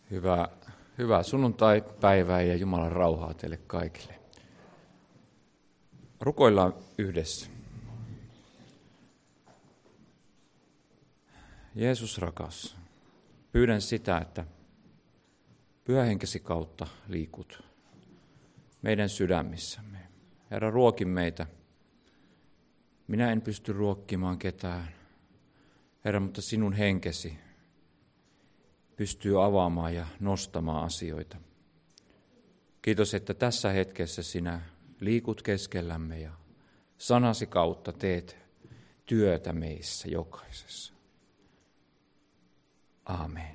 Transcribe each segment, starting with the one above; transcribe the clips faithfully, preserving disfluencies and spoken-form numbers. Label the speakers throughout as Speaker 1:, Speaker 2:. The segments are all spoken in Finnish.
Speaker 1: Hyvää, hyvää sunnuntai-päivää ja Jumalan rauhaa teille kaikille. Rukoillaan yhdessä. Jeesus rakas, pyydän sitä, että Pyhä Henkesi kautta liikut meidän sydämissämme. Herra, ruoki meitä. Minä en pysty ruokkimaan ketään, Herra, mutta sinun henkesi pystyy avaamaan ja nostamaan asioita. Kiitos, että tässä hetkessä sinä liikut keskellämme ja sanasi kautta teet työtä meissä jokaisessa. Aamen.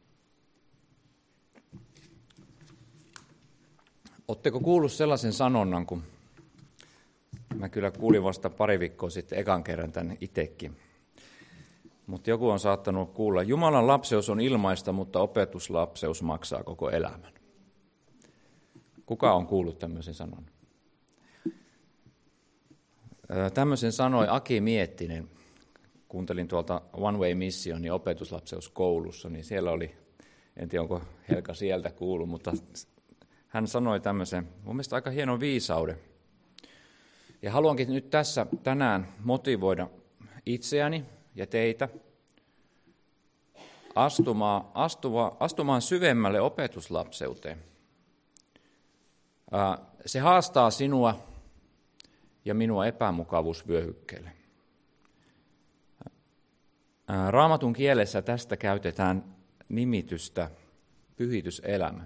Speaker 1: Oletteko kuullut sellaisen sanonnan, kun mä kyllä kuulin vasta pari viikkoa sitten ekan kerran tänne itsekin. Mutta joku on saattanut kuulla, Jumalan lapseus on ilmaista, mutta opetuslapseus maksaa koko elämän. Kuka on kuullut tämmöisen sanon? Tämmöisen sanoi Aki Miettinen. Kuuntelin tuolta One Way Missionin opetuslapseuskoulussa, niin siellä oli, en tiedä onko Helka sieltä kuullut, mutta hän sanoi tämmöisen, mun mielestä aika hienon viisauden. Ja haluankin nyt tässä tänään motivoida itseäni ja teitä astumaan, astumaan, astumaan syvemmälle opetuslapseuteen. Se haastaa sinua ja minua epämukavuusvyöhykkeelle. Raamatun kielessä tästä käytetään nimitystä pyhityselämä.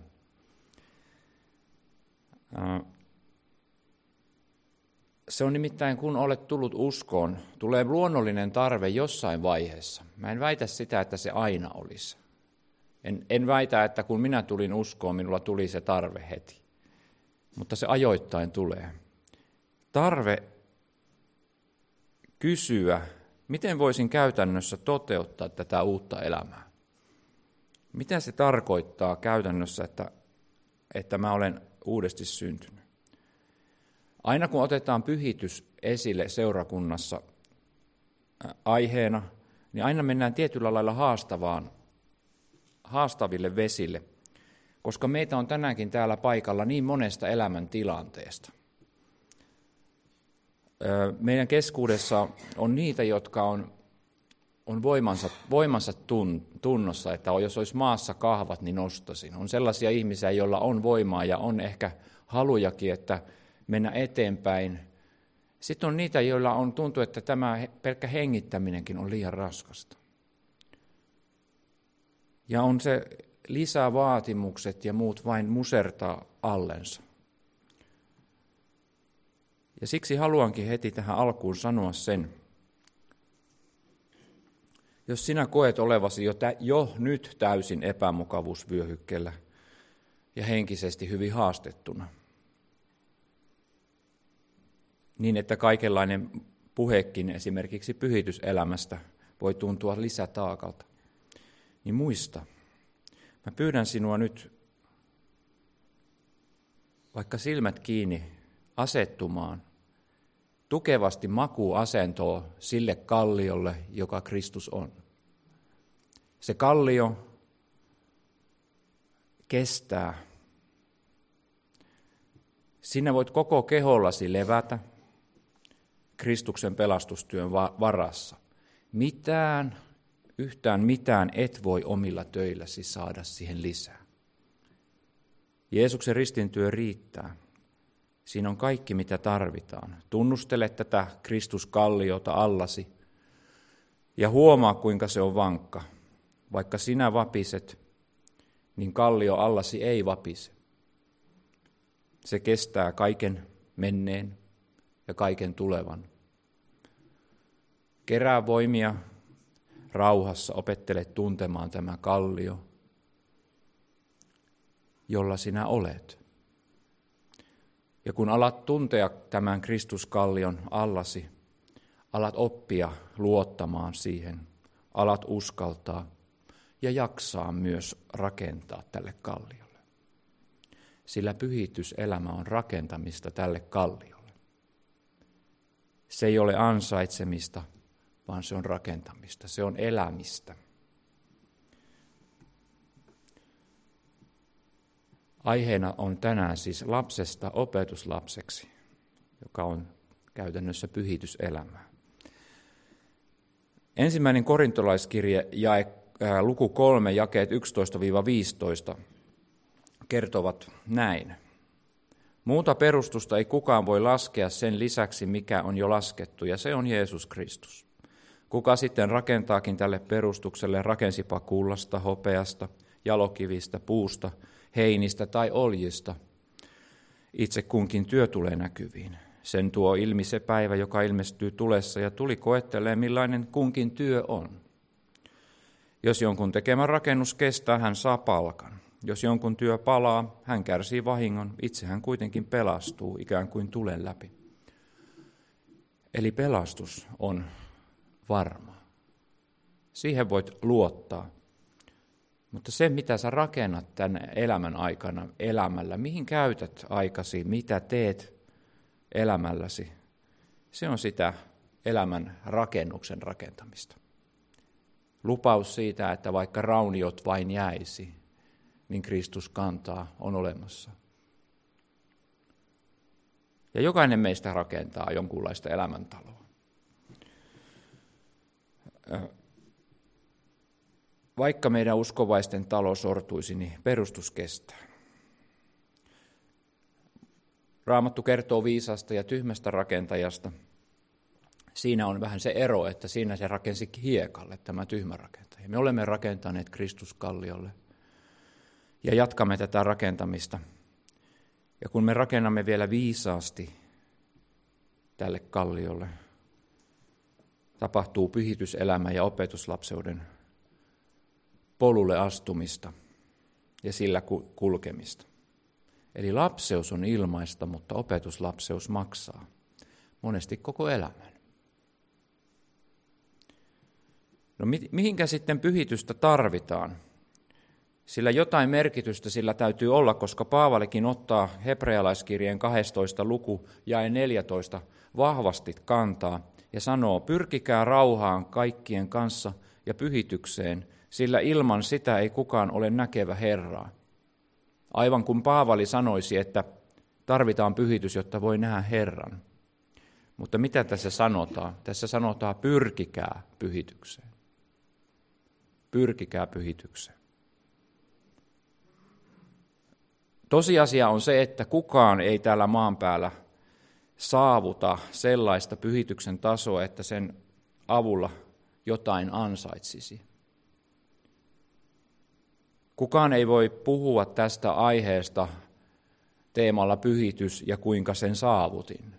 Speaker 1: Se on nimittäin, kun olet tullut uskoon, tulee luonnollinen tarve jossain vaiheessa. Mä en väitä sitä, että se aina olisi. En, en väitä, että kun minä tulin uskoon, minulla tuli se tarve heti. Mutta se ajoittain tulee. Tarve kysyä, miten voisin käytännössä toteuttaa tätä uutta elämää. Mitä se tarkoittaa käytännössä, että, että mä olen uudesti syntynyt? Aina kun otetaan pyhitys esille seurakunnassa aiheena, niin aina mennään tietyllä lailla haastavaan, haastaville vesille, koska meitä on tänäänkin täällä paikalla niin monesta elämäntilanteesta. Meidän keskuudessa on niitä, jotka on, on voimansa, voimansa tunnossa, että jos olisi maassa kahvat, niin nostasin. On sellaisia ihmisiä, joilla on voimaa ja on ehkä halujakin, että mennä eteenpäin. Sitten on niitä, joilla on tuntuu, että tämä pelkkä hengittäminenkin on liian raskasta. Ja on se lisävaatimukset ja muut vain musertaa allensa. Ja siksi haluankin heti tähän alkuun sanoa sen, jos sinä koet olevasi jo, tä, jo nyt täysin epämukavuusvyöhykkeellä ja henkisesti hyvin haastettuna, niin että kaikenlainen puhekin esimerkiksi pyhityselämästä voi tuntua lisätaakalta, niin muista, mä pyydän sinua nyt vaikka silmät kiinni asettumaan tukevasti makuasentoa sille kalliolle, joka Kristus on. Se kallio kestää. Sinä voit koko kehollasi levätä Kristuksen pelastustyön varassa. Mitään, yhtään mitään et voi omilla töilläsi saada siihen lisää. Jeesuksen ristintyö riittää. Siinä on kaikki, mitä tarvitaan. Tunnustele tätä Kristuskalliota allasi ja huomaa, kuinka se on vankka. Vaikka sinä vapiset, niin kallio allasi ei vapise. Se kestää kaiken menneen ja kaiken tulevan. Kerää voimia rauhassa, opettele tuntemaan tämä kallio, jolla sinä olet. Ja kun alat tuntea tämän Kristuskallion allasi, alat oppia luottamaan siihen, alat uskaltaa ja jaksaa myös rakentaa tälle kalliolle. Sillä pyhityselämä on rakentamista tälle kalliolle. Se ei ole ansaitsemista, vaan se on rakentamista, se on elämistä. Aiheena on tänään siis lapsesta opetuslapseksi, joka on käytännössä pyhityselämää. Ensimmäinen korintolaiskirje jae, ää, luku kolme, jakeet yksitoista viisitoista kertovat näin. Muuta perustusta ei kukaan voi laskea sen lisäksi, mikä on jo laskettu, ja se on Jeesus Kristus. Kuka sitten rakentaakin tälle perustukselle, rakensipa kullasta, hopeasta, jalokivistä, puusta, heinistä tai oljista. Itse kunkin työ tulee näkyviin. Sen tuo ilmi se päivä, joka ilmestyy tulessa, ja tuli koettelee, millainen kunkin työ on. Jos jonkun tekemä rakennus kestää, hän saa palkan. Jos jonkun työ palaa, hän kärsii vahingon, itse hän kuitenkin pelastuu ikään kuin tulen läpi. Eli pelastus on varma. Siihen voit luottaa. Mutta se, mitä sä rakennat tämän elämän aikana, elämällä, mihin käytät aikasi, mitä teet elämälläsi, se on sitä elämän rakennuksen rakentamista. Lupaus siitä, että vaikka rauniot vain jäisi, niin Kristus kantaa, on olemassa. Ja jokainen meistä rakentaa jonkunlaista elämäntaloa. Vaikka meidän uskovaisten talo sortuisi, niin perustus kestää. Raamattu kertoo viisaasta ja tyhmästä rakentajasta. Siinä on vähän se ero, että siinä se rakensi hiekalle, tämä tyhmä rakentaja. Me olemme rakentaneet Kristuskalliolle ja jatkamme tätä rakentamista. Ja kun me rakennamme vielä viisaasti tälle kalliolle, tapahtuu pyhityselämä ja opetuslapseuden polulle astumista ja sillä kulkemista. Eli lapseus on ilmaista, mutta opetuslapseus maksaa monesti koko elämän. No mihinkä sitten pyhitystä tarvitaan? Sillä jotain merkitystä sillä täytyy olla, koska Paavalikin ottaa hebrealaiskirjeen kahdestoista luku jae neljätoista vahvasti kantaa ja sanoo, pyrkikää rauhaan kaikkien kanssa ja pyhitykseen, sillä ilman sitä ei kukaan ole näkevä Herraa. Aivan kuin Paavali sanoisi, että tarvitaan pyhitys, jotta voi nähdä Herran. Mutta mitä tässä sanotaan? Tässä sanotaan pyrkikää pyhitykseen. Pyrkikää pyhitykseen. Tosiasia on se, että kukaan ei täällä maan päällä saavuta sellaista pyhityksen tasoa, että sen avulla jotain ansaitsisi. Kukaan ei voi puhua tästä aiheesta teemalla pyhitys ja kuinka sen saavutin.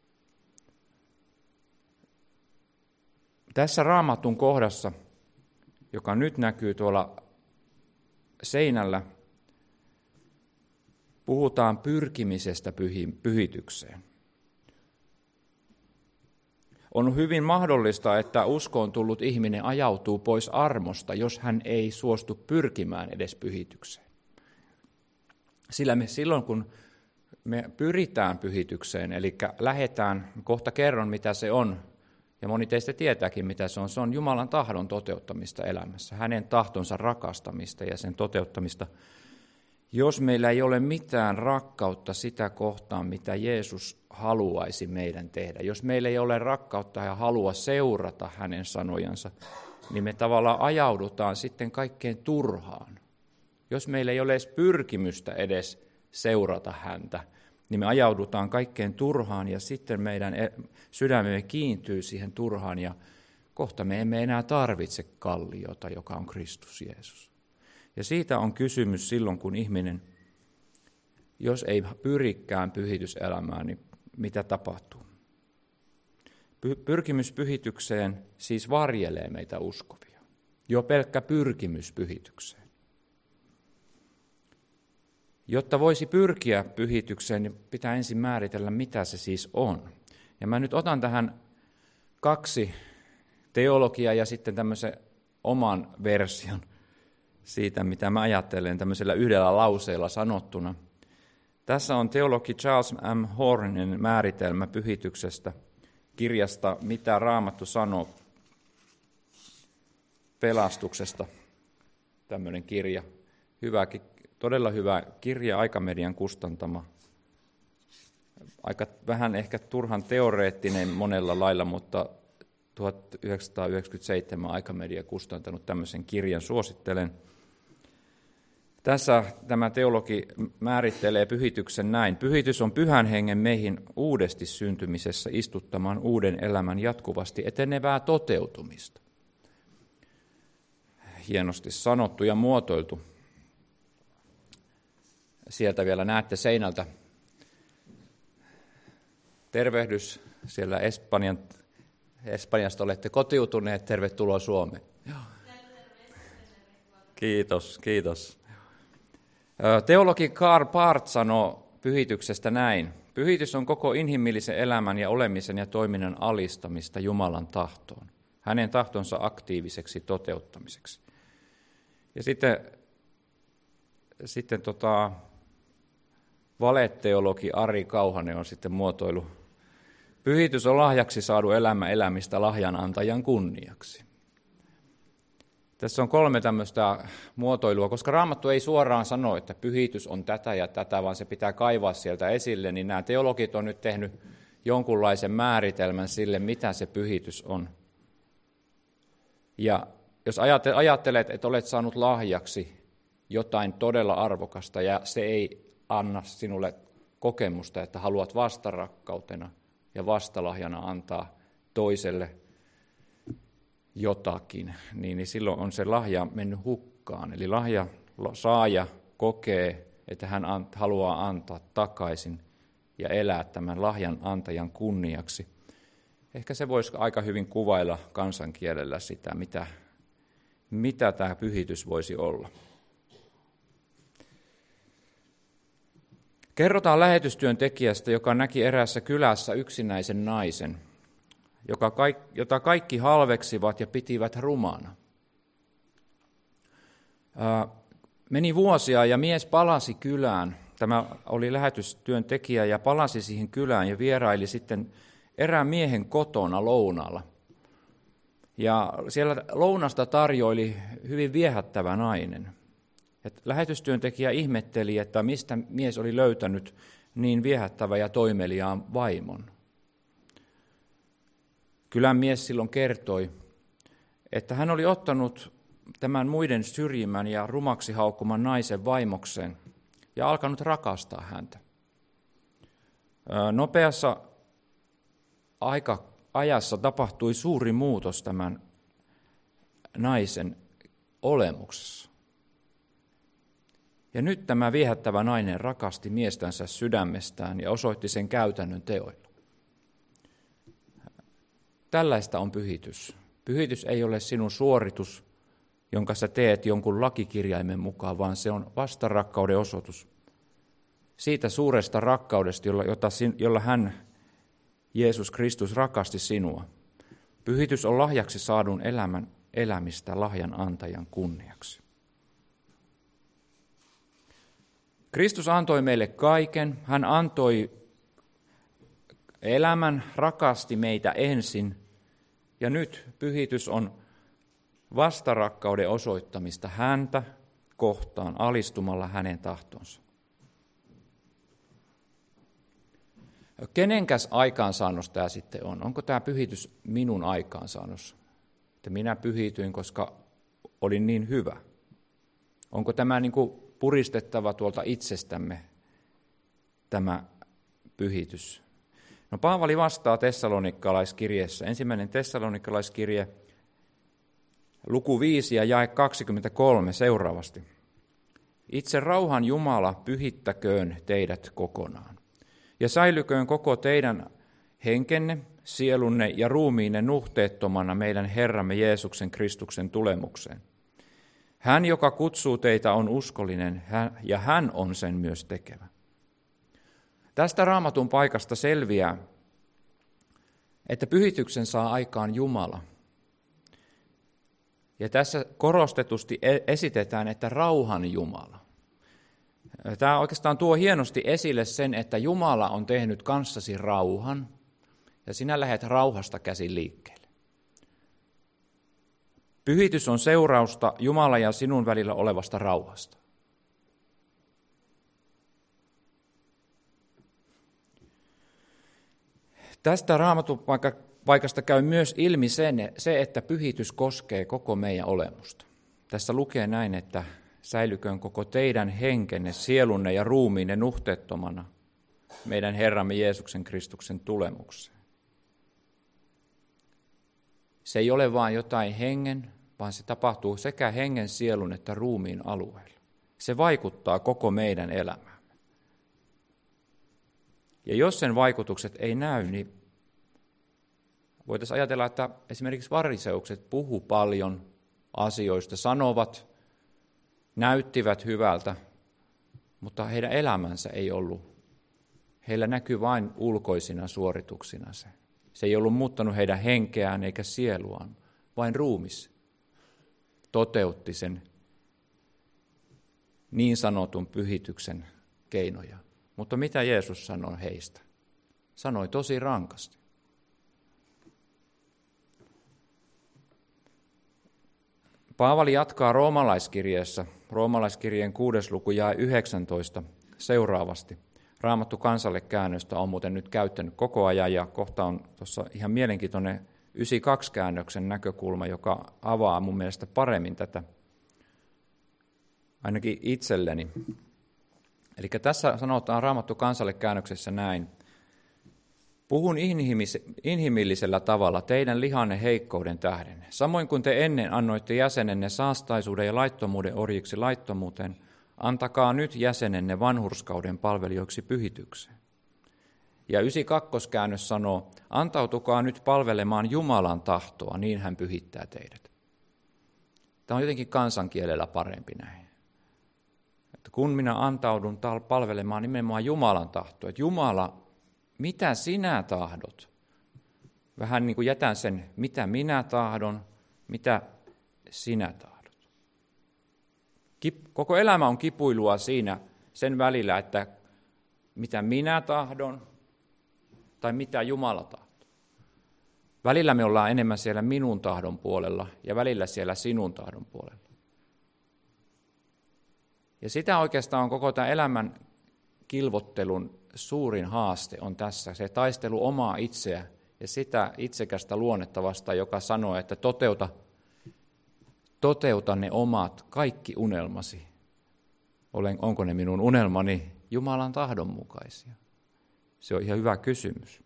Speaker 1: Tässä Raamatun kohdassa, joka nyt näkyy tuolla seinällä, puhutaan pyrkimisestä pyhitykseen. On hyvin mahdollista, että uskoon tullut ihminen ajautuu pois armosta, jos hän ei suostu pyrkimään edes pyhitykseen. Sillä me silloin, kun me pyritään pyhitykseen, eli lähdetään, kohta kerron mitä se on, ja moni teistä tietääkin mitä se on, se on Jumalan tahdon toteuttamista elämässä, hänen tahtonsa rakastamista ja sen toteuttamista. Jos meillä ei ole mitään rakkautta sitä kohtaan, mitä Jeesus haluaisi meidän tehdä, jos meillä ei ole rakkautta ja halua seurata hänen sanojansa, niin me tavallaan ajaudutaan sitten kaikkein turhaan. Jos meillä ei ole edes pyrkimystä edes seurata häntä, niin me ajaudutaan kaikkein turhaan ja sitten meidän sydämemme kiintyy siihen turhaan ja kohta me emme enää tarvitse kalliota, joka on Kristus Jeesus. Ja siitä on kysymys silloin, kun ihminen, jos ei pyrikään pyhityselämään, niin mitä tapahtuu? Pyrkimys pyhitykseen siis varjelee meitä uskovia. Jo pelkkä pyrkimys pyhitykseen. Jotta voisi pyrkiä pyhitykseen, niin pitää ensin määritellä, mitä se siis on. Ja mä nyt otan tähän kaksi teologiaa ja sitten tämmöisen oman version siitä, mitä mä ajattelen tämmöisellä yhdellä lauseella sanottuna. Tässä on teologi Charles M. Hornin määritelmä pyhityksestä kirjasta Mitä Raamattu sanoo pelastuksesta. Tämmöinen kirja, hyväkin todella hyvä kirja, Aikamedian kustantama. Aika vähän ehkä turhan teoreettinen monella lailla, mutta tuhatyhdeksänsataayhdeksänkymmentäseitsemän Aikamedia kustantanut tämmöisen kirjan, suosittelen. Tässä tämä teologi määrittelee pyhityksen näin. Pyhitys on pyhän hengen meihin uudesti syntymisessä istuttamaan uuden elämän jatkuvasti etenevää toteutumista. Hienosti sanottu ja muotoiltu. Sieltä vielä näette seinältä tervehdys. Siellä Espanjan, Espanjasta olette kotiutuneet. Tervetuloa Suomeen. Kiitos, kiitos. Teologi Karl Barth sanoo pyhityksestä näin. Pyhitys on koko inhimillisen elämän ja olemisen ja toiminnan alistamista Jumalan tahtoon, hänen tahtonsa aktiiviseksi toteuttamiseksi. Ja sitten, sitten tota, valeteologi Ari Kauhanen on sitten muotoilu. Pyhitys on lahjaksi saadu elämä elämistä lahjanantajan kunniaksi. Tässä on kolme tämmöistä muotoilua, koska Raamattu ei suoraan sano, että pyhitys on tätä ja tätä, vaan se pitää kaivaa sieltä esille, niin nämä teologit on nyt tehnyt jonkunlaisen määritelmän sille, mitä se pyhitys on. Ja jos ajattelet, että olet saanut lahjaksi jotain todella arvokasta ja se ei anna sinulle kokemusta, että haluat vastarakkautena ja vastalahjana antaa toiselle jotakin, niin, niin silloin on se lahja mennyt hukkaan. Eli lahja saaja kokee, että hän ant, haluaa antaa takaisin ja elää tämän lahjan antajan kunniaksi. Ehkä se voisi aika hyvin kuvailla kansankielellä sitä, mitä, mitä tämä pyhitys voisi olla. Kerrotaan lähetystyöntekijästä, joka näki eräässä kylässä yksinäisen naisen, joka, jota kaikki halveksivat ja pitivät rumana. Ää, meni vuosia ja mies palasi kylään. Tämä oli lähetystyöntekijä ja palasi siihen kylään ja vieraili sitten erään miehen kotona lounaalla. Ja siellä lounasta tarjoili hyvin viehättävä nainen. Et lähetystyöntekijä ihmetteli, että mistä mies oli löytänyt niin viehättävä ja toimeliaan vaimon. Kylän mies silloin kertoi, että hän oli ottanut tämän muiden syrjimän ja rumaksi haukkuman naisen vaimokseen ja alkanut rakastaa häntä. Nopeassa aika, ajassa tapahtui suuri muutos tämän naisen olemuksessa. Ja nyt tämä viehättävä nainen rakasti miestänsä sydämestään ja osoitti sen käytännön teoilla. Tällaista on pyhitys. Pyhitys ei ole sinun suoritus, jonka sä teet jonkun lakikirjaimen mukaan, vaan se on vastarakkauden osoitus. Siitä suuresta rakkaudesta, jolla, jota, jolla hän, Jeesus Kristus, rakasti sinua. Pyhitys on lahjaksi saadun elämän elämistä lahjan antajan kunniaksi. Kristus antoi meille kaiken. Hän antoi elämän, rakasti meitä ensin. Ja nyt pyhitys on vastarakkauden osoittamista häntä kohtaan alistumalla hänen tahtonsa. Kenenkäs aikaansaannos tämä sitten on? Onko tämä pyhitys minun aikaansaannos? Että minä pyhityin, koska olin niin hyvä. Onko tämä niin kuin puristettava tuolta itsestämme tämä pyhitys? No Paavali vastaa tessalonikalaiskirjeessä. Ensimmäinen tessalonikalaiskirje, luku viisi ja jae kaksikymmentäkolme seuraavasti. Itse rauhan Jumala pyhittäköön teidät kokonaan. Ja säilyköön koko teidän henkenne, sielunne ja ruumiinne nuhteettomana meidän Herramme Jeesuksen Kristuksen tulemukseen. Hän, joka kutsuu teitä, on uskollinen ja hän on sen myös tekevä. Tästä Raamatun paikasta selviää, että pyhityksen saa aikaan Jumala. Ja tässä korostetusti esitetään, että rauhan Jumala. Tämä oikeastaan tuo hienosti esille sen, että Jumala on tehnyt kanssasi rauhan, ja sinä lähdet rauhasta käsin liikkeelle. Pyhitys on seurausta Jumala ja sinun välillä olevasta rauhasta. Tästä Raamatun paikasta käy myös ilmi sen, se, että pyhitys koskee koko meidän olemusta. Tässä lukee näin, että säilyköön koko teidän henkenne, sielunne ja ruumiinne nuhteettomana meidän Herramme Jeesuksen Kristuksen tulemukseen. Se ei ole vain jotain hengen, vaan se tapahtuu sekä hengen, sielun että ruumiin alueella. Se vaikuttaa koko meidän elämäämme. Ja jos sen vaikutukset ei näy, niin voitaisiin ajatella, että esimerkiksi fariseukset puhu paljon asioista, sanovat, näyttivät hyvältä, mutta heidän elämänsä ei ollut. Heillä näkyy vain ulkoisina suorituksina se. Se ei ollut muuttanut heidän henkeään eikä sieluaan, vain ruumis toteutti sen niin sanotun pyhityksen keinoja. Mutta mitä Jeesus sanoi heistä? Sanoi tosi rankasti. Paavali jatkaa roomalaiskirjeessä, roomalaiskirjeen kuudes luku jae yhdeksäntoista seuraavasti. Raamattu kansalle käännöstä on muuten nyt käyttänyt koko ajan ja kohta on tuossa ihan mielenkiintoinen yhdeksänkymmentäkaksi käännöksen näkökulma, joka avaa mun mielestä paremmin tätä, ainakin itselleni. Eli tässä sanotaan Raamattu kansalle käännöksessä näin. Puhun inhimillisellä tavalla teidän lihanne heikkouden tähden. Samoin kuin te ennen annoitte jäsenenne saastaisuuden ja laittomuuden orjiksi laittomuuteen, antakaa nyt jäsenenne vanhurskauden palvelijoiksi pyhitykseen. Ja yhdeksänkymmentäkaksi käännös sanoo, antautukaa nyt palvelemaan Jumalan tahtoa, niin hän pyhittää teidät. Tämä on jotenkin kansankielellä parempi näin. Että kun minä antaudun palvelemaan nimenomaan Jumalan tahtoa, että Jumala, mitä sinä tahdot? Vähän niin kuin jätän sen, mitä minä tahdon, mitä sinä tahdot. Koko elämä on kipuilua siinä sen välillä, että mitä minä tahdon tai mitä Jumala tahtoo. Välillä me ollaan enemmän siellä minun tahdon puolella ja välillä siellä sinun tahdon puolella. Ja sitä oikeastaan on koko tämän elämän kilvottelun suurin haaste on tässä, se taistelu omaa itseä ja sitä itsekästä luonnetta vastaan, joka sanoo, että toteuta, toteuta ne omat kaikki unelmasi. Olen, onko ne minun unelmani Jumalan tahdon mukaisia? Se on ihan hyvä kysymys.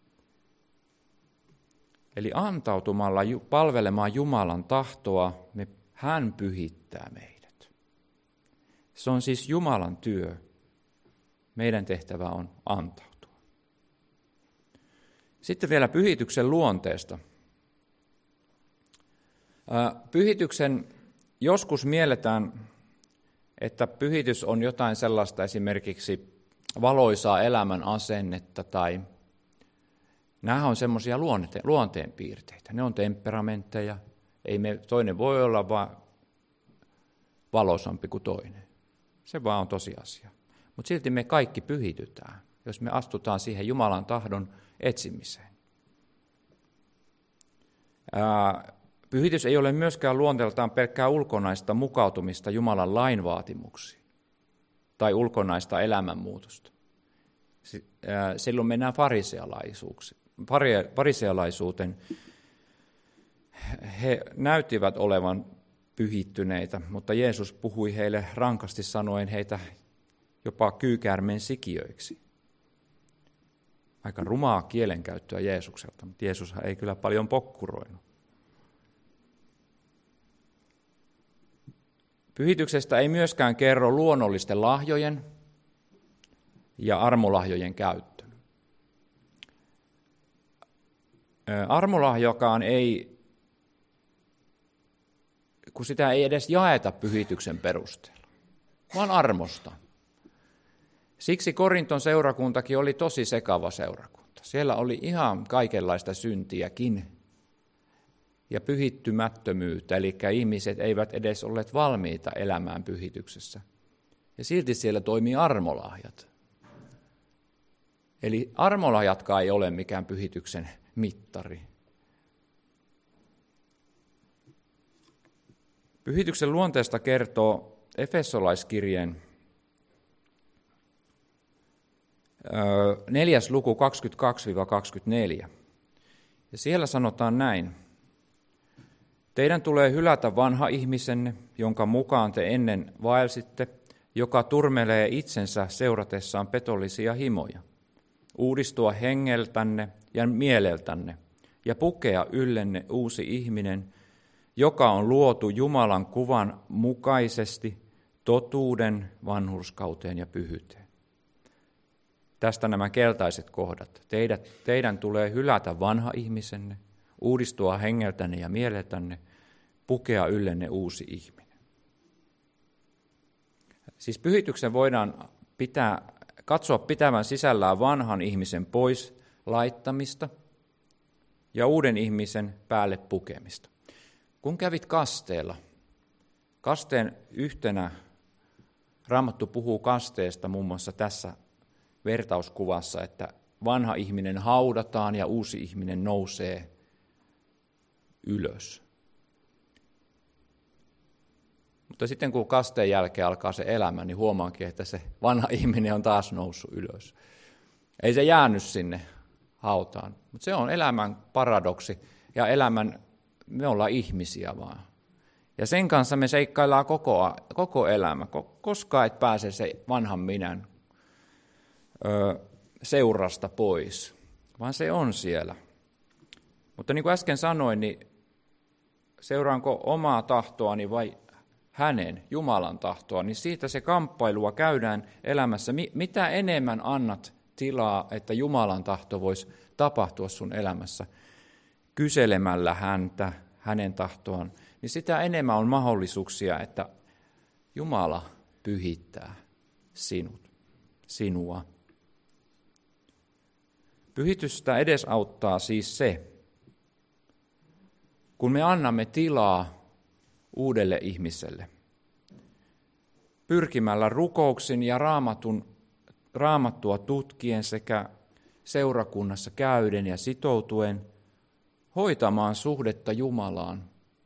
Speaker 1: Eli antautumalla palvelemaan Jumalan tahtoa, me, hän pyhittää meidät. Se on siis Jumalan työ. Meidän tehtävä on antautua. Sitten vielä pyhityksen luonteesta. Pyhityksen joskus mielletään, että pyhitys on jotain sellaista esimerkiksi valoisaa elämän asennetta tai nämä on semmoisia luonteenpiirteitä. Ne on temperamentteja. Ei me, toinen voi olla vaan valoisampi kuin toinen. Se vaan on tosiasia. Mutta silti me kaikki pyhitytään, jos me astutaan siihen Jumalan tahdon etsimiseen. Ää, pyhitys ei ole myöskään luonteeltaan pelkkää ulkonaista mukautumista Jumalan lain vaatimuksiin tai ulkonaista elämänmuutosta. Ää, silloin mennään farisealaisuuteen. He näyttivät olevan pyhittyneitä, mutta Jeesus puhui heille rankasti sanoen heitä jopa kyykäärmeen sikiöiksi. Aika rumaa kielenkäyttöä Jeesukselta, mutta Jeesus ei kyllä paljon pokkuroinut. Pyhityksestä ei myöskään kerro luonnollisten lahjojen ja armolahjojen käyttö. Armolahjokaan ei, kun sitä ei edes jaeta pyhityksen perusteella, vaan armosta. Siksi Korinton seurakuntakin oli tosi sekava seurakunta. Siellä oli ihan kaikenlaista syntiäkin ja pyhittymättömyyttä, eli ihmiset eivät edes olleet valmiita elämään pyhityksessä. Ja silti siellä toimii armolahjat. Eli armolahjatkaan ei ole mikään pyhityksen mittari. Pyhityksen luonteesta kertoo Efesolaiskirjeen neljäs luku kaksikymmentäkaksi kaksikymmentäneljä. Ja siellä sanotaan näin. Teidän tulee hylätä vanha ihmisenne, jonka mukaan te ennen vaelsitte, joka turmelee itsensä seuratessaan petollisia himoja. Uudistua hengeltänne ja mieleltänne ja pukea yllenne uusi ihminen, joka on luotu Jumalan kuvan mukaisesti totuuden, vanhurskauteen ja pyhyyteen. Tästä nämä keltaiset kohdat. Teidät, teidän tulee hylätä vanha ihmisenne, uudistua hengeltänne ja mieleltänne, pukea yllenne uusi ihminen. Siis pyhityksen voidaan pitää, katsoa pitävän sisällään vanhan ihmisen pois laittamista ja uuden ihmisen päälle pukemista. Kun kävit kasteella, kasteen yhtenä, Raamattu puhuu kasteesta muun muassa tässä vertauskuvassa, että vanha ihminen haudataan ja uusi ihminen nousee ylös. Mutta sitten kun kasteen jälkeen alkaa se elämä, niin huomaankin, että se vanha ihminen on taas noussut ylös. Ei se jäänyt sinne hautaan, mutta se on elämän paradoksi ja elämän, me ollaan ihmisiä vaan. Ja sen kanssa me seikkaillaan koko, koko elämä, koska et pääse se vanhan minän ö, seurasta pois, vaan se on siellä. Mutta niin kuin äsken sanoin, niin seuraanko omaa tahtoani vai hänen, Jumalan tahtoa, niin siitä se kamppailua käydään elämässä. Mitä enemmän annat tilaa, että Jumalan tahto voisi tapahtua sun elämässä kyselemällä häntä, hänen tahtoaan, niin sitä enemmän on mahdollisuuksia, että Jumala pyhittää sinut, sinua. Pyhitystä edesauttaa siis se, kun me annamme tilaa uudelle ihmiselle, pyrkimällä rukouksin ja raamatun, raamattua tutkien sekä seurakunnassa käyden ja sitoutuen hoitamaan suhdetta Jumalaan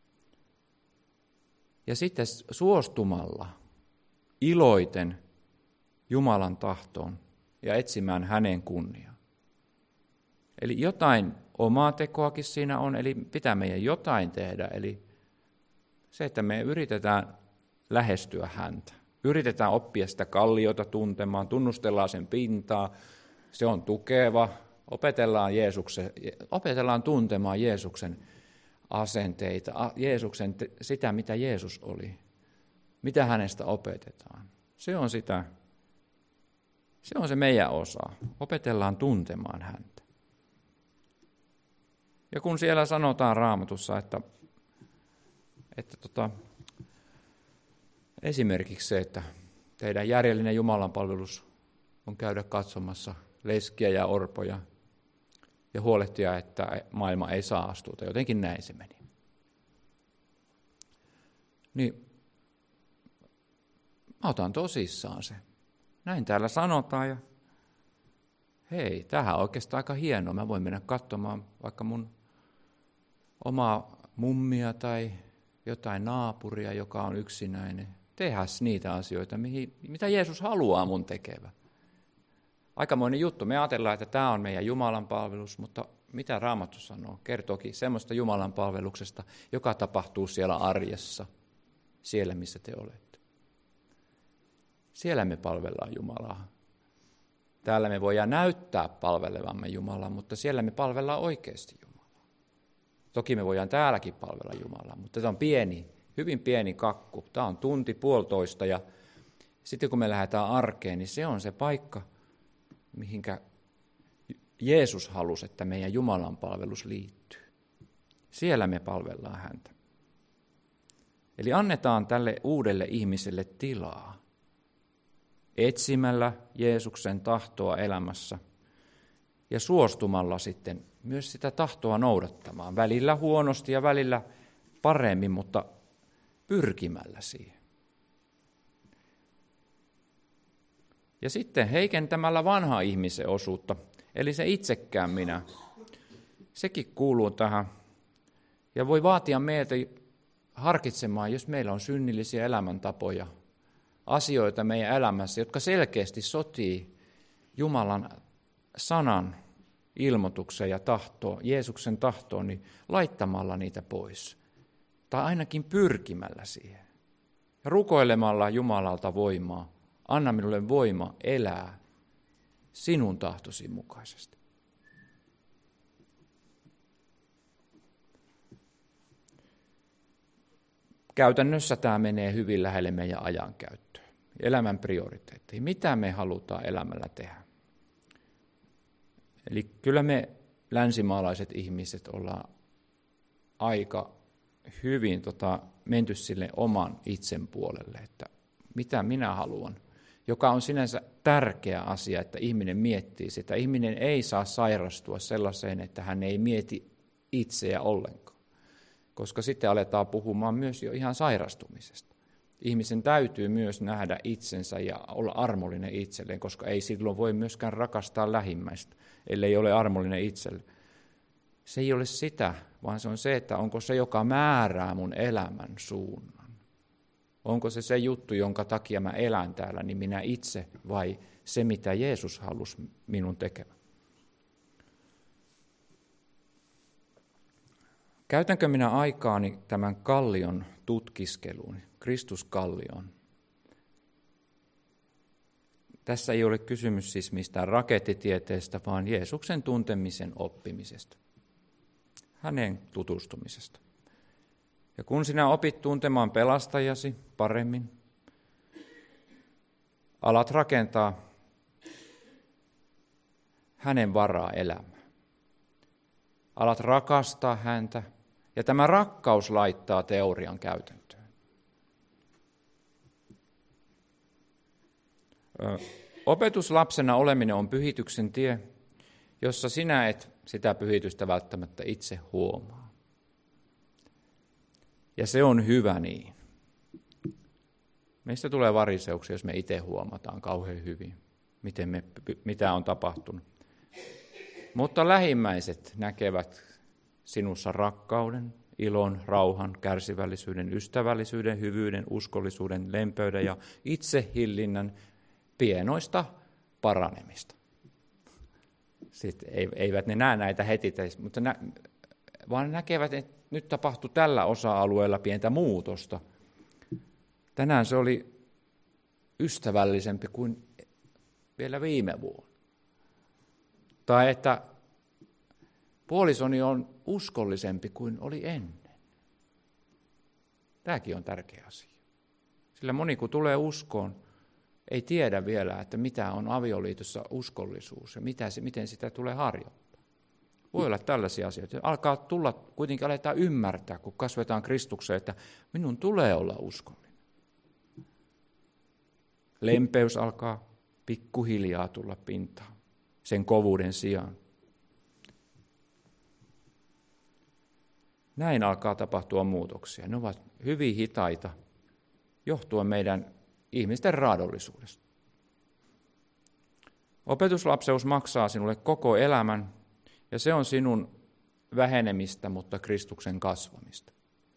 Speaker 1: ja sitten suostumalla iloiten Jumalan tahtoon ja etsimään hänen kunniaan. Eli jotain omaa tekoakin siinä on, eli pitää meidän jotain tehdä, eli se, että me yritetään lähestyä häntä. Yritetään oppia sitä kalliota tuntemaan, tunnustellaan sen pintaa, se on tukeva, opetellaan, Jeesuksen, opetellaan tuntemaan Jeesuksen asenteita, Jeesuksen, sitä mitä Jeesus oli, mitä hänestä opetetaan. Se on sitä, se on se meidän osa, opetellaan tuntemaan häntä. Ja kun siellä sanotaan Raamatussa, että, että tota, esimerkiksi se, että teidän järjellinen jumalanpalvelus on käydä katsomassa leskiä ja orpoja ja huolehtia, että maailma ei saastuta. Jotenkin näin se meni. Niin mä otan tosissaan se. Näin täällä sanotaan ja hei, tämähän on oikeastaan aika hienoa. Mä voin mennä katsomaan vaikka mun omaa mummia tai jotain naapuria, joka on yksinäinen. Tehäs niitä asioita, mihin, mitä Jeesus haluaa mun tekevä. Aikamoinen juttu. Me ajatellaan, että tämä on meidän Jumalan palvelus, mutta mitä Raamattu sanoo? Kertookin semmoista Jumalan palveluksesta, joka tapahtuu siellä arjessa, siellä missä te olette. Siellä me palvellaan Jumalaa. Täällä me voidaan näyttää palvelevamme Jumalaa, mutta siellä me palvellaan oikeasti Jumalaa. Toki me voidaan täälläkin palvella Jumalaa, mutta tämä on pieni, hyvin pieni kakku. Tämä on tunti, puolitoista ja sitten kun me lähdetään arkeen, niin se on se paikka, mihinkä Jeesus halusi, että meidän Jumalan palvelus liittyy. Siellä me palvellaan häntä. Eli annetaan tälle uudelle ihmiselle tilaa etsimällä Jeesuksen tahtoa elämässä ja suostumalla sitten myös sitä tahtoa noudattamaan. Välillä huonosti ja välillä paremmin, mutta pyrkimällä siihen. Ja sitten heikentämällä vanha ihmisen osuutta, eli se itsekään minä. Sekin kuuluu tähän ja voi vaatia meitä harkitsemaan, jos meillä on synnillisiä elämäntapoja, asioita meidän elämässä, jotka selkeästi sotii Jumalan sanan ilmoitukseen ja tahtoon, Jeesuksen tahtoon, niin laittamalla niitä pois. Tai ainakin pyrkimällä siihen. Ja rukoilemalla Jumalalta voimaa. Anna minulle voima elää sinun tahtosi mukaisesti. Käytännössä tämä menee hyvin lähelle meidän ajankäyttöä, elämän prioriteettiin. Mitä me halutaan elämällä tehdä? Eli kyllä me länsimaalaiset ihmiset ollaan aika hyvin tota, menty sille oman itsen puolelle, että mitä minä haluan, joka on sinänsä tärkeä asia, että ihminen miettii sitä. Ihminen ei saa sairastua sellaiseen, että hän ei mieti itseä ollenkaan, koska sitten aletaan puhumaan myös jo ihan sairastumisesta. Ihmisen täytyy myös nähdä itsensä ja olla armollinen itselleen, koska ei silloin voi myöskään rakastaa lähimmäistä, ellei ole armollinen itselle. Se ei ole sitä, vaan se on se, että onko se, joka määrää mun elämän suunnan. Onko se se juttu, jonka takia mä elän täällä, niin minä itse vai se, mitä Jeesus halusi minun tekemään. Käytänkö minä aikaani tämän kallion tutkiskeluun, Kristuskallion? Tässä ei ole kysymys siis mistään rakettitieteestä, vaan Jeesuksen tuntemisen oppimisesta, hänen tutustumisesta. Ja kun sinä opit tuntemaan pelastajasi paremmin, alat rakentaa hänen varaa elämää. Alat rakastaa häntä, ja tämä rakkaus laittaa teorian käytäntöön. Opetuslapsena oleminen on pyhityksen tie, jossa sinä et sitä pyhitystä välttämättä itse huomaa. Ja se on hyvä niin. Meistä tulee variseuksia, jos me itse huomataan kauhean hyvin, miten me, mitä on tapahtunut. Mutta lähimmäiset näkevät sinussa rakkauden, ilon, rauhan, kärsivällisyyden, ystävällisyyden, hyvyyden, uskollisuuden, lempeyden ja itsehillinnän pienoista paranemista. Sitten eivät ne näe näitä heti, mutta nä, vaan näkevät, että nyt tapahtui tällä osa-alueella pientä muutosta. Tänään se oli ystävällisempi kuin vielä viime vuonna. Tai että puolisoni on uskollisempi kuin oli ennen. Tämäkin on tärkeä asia. Sillä moni kun tulee uskoon, ei tiedä vielä, että mitä on avioliitossa uskollisuus ja mitä se, miten sitä tulee harjoittaa. Voi olla tällaisia asioita. Alkaa tulla, kuitenkin aletaan ymmärtää, kun kasvetaan Kristukseen, että minun tulee olla uskollinen. Lempeys alkaa pikkuhiljaa tulla pintaan sen kovuuden sijaan. Näin alkaa tapahtua muutoksia. Ne ovat hyvin hitaita johtuen meidän ihmisten raadollisuudesta. Opetuslapseus maksaa sinulle koko elämän, ja se on sinun vähenemistä, mutta Kristuksen kasvamista.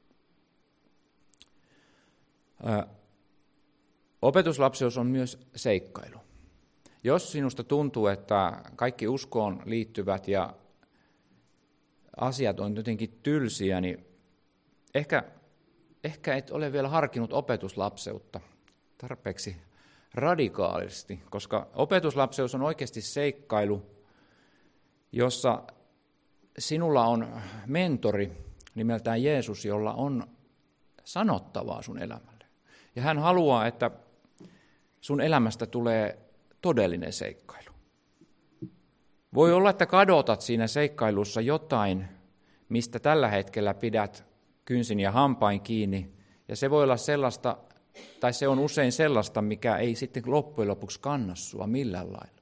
Speaker 1: Ö, opetuslapseus on myös seikkailu. Jos sinusta tuntuu, että kaikki uskoon liittyvät ja asiat on jotenkin tylsiä, niin ehkä, ehkä et ole vielä harkinnut opetuslapseutta tarpeeksi radikaalisti, koska opetuslapseus on oikeasti seikkailu, jossa sinulla on mentori nimeltään Jeesus, jolla on sanottavaa sun elämälle. Ja hän haluaa, että sun elämästä tulee todellinen seikkailu. Voi olla, että kadotat siinä seikkailussa jotain, mistä tällä hetkellä pidät kynsin ja hampain kiinni, ja se voi olla sellaista, tai se on usein sellaista, mikä ei sitten loppujen lopuksi kanna sua millään lailla.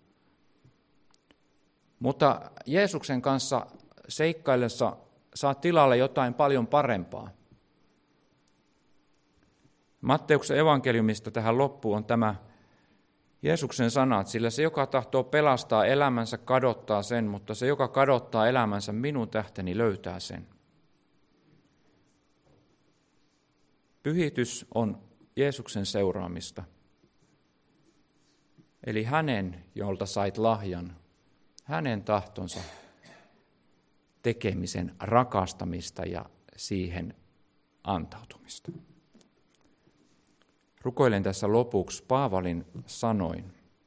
Speaker 1: Mutta Jeesuksen kanssa seikkaillessa saat tilalle jotain paljon parempaa. Matteuksen evankeliumista tähän loppuun on tämä Jeesuksen sanat, sillä se, joka tahtoo pelastaa elämänsä, kadottaa sen, mutta se, joka kadottaa elämänsä minun tähteni, löytää sen. Pyhitys on Jeesuksen seuraamista. eli hänen, jolta sait lahjan, hänen tahtonsa tekemisen rakastamista ja siihen antautumista. Rukoilen tässä lopuksi Paavalin sanoin.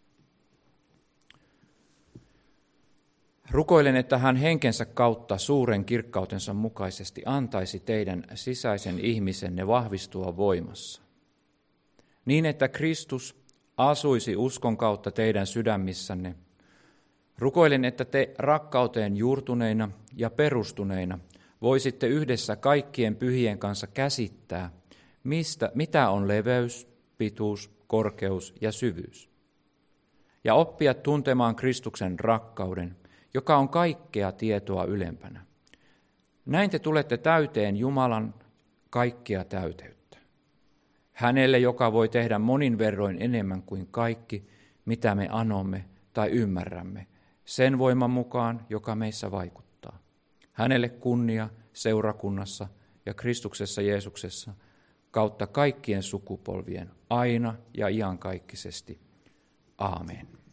Speaker 1: Rukoilen, että hän henkensä kautta suuren kirkkautensa mukaisesti antaisi teidän sisäisen ihmisenne vahvistua voimassa, niin että Kristus asuisi uskon kautta teidän sydämissänne. Rukoilen, että te rakkauteen juurtuneina ja perustuneina voisitte yhdessä kaikkien pyhien kanssa käsittää, mistä, mitä on leveys, pituus, korkeus ja syvyys, ja oppia tuntemaan Kristuksen rakkauden, joka on kaikkea tietoa ylempänä. Näin te tulette täyteen Jumalan kaikkea täyteyttä. Hänelle, joka voi tehdä monin verroin enemmän kuin kaikki, mitä me anomme tai ymmärrämme, sen voiman mukaan, joka meissä vaikuttaa. Hänelle kunnia seurakunnassa ja Kristuksessa Jeesuksessa kautta kaikkien sukupolvien aina ja iankaikkisesti. Aamen.